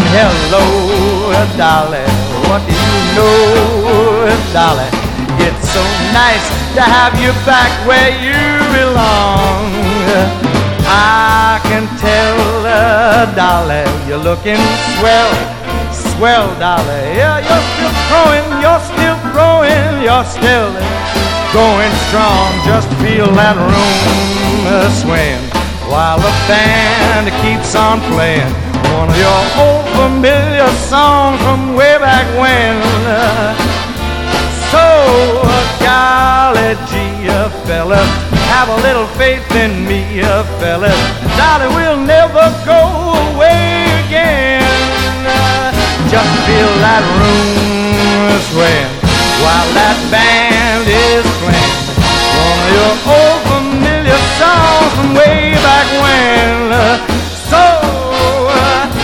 hello, darling. What do you know, darling? It's so nice to have you back where you belong. I can tell, darling, you're looking swell, swell, darling. Yeah, you're still growing, you're still growing, you're still going strong. Just feel that room swaying while the band keeps on playing one of your old familiar songs from way back when. So, golly gee, fella, have a little faith in me, fella. Darling, we'll never go away again. Just feel that room swaying while that band is playing one of your old